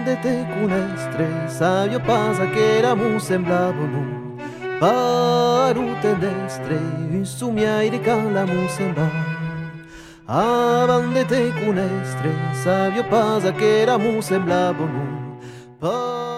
te cunestre, sabio pasa che la mu semblavano, parute destre, sumiaire can la mu sembra. Te cunestre, sabio pasa che la mu semblavano,